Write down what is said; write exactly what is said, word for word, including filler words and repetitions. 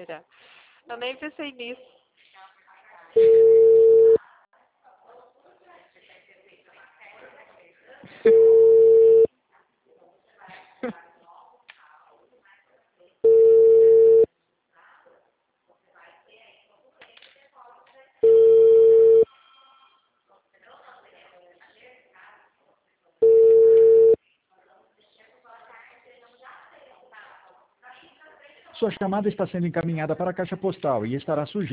mentira. Eu nem pensei nisso. Sua chamada está sendo encaminhada para a caixa postal e estará sujeita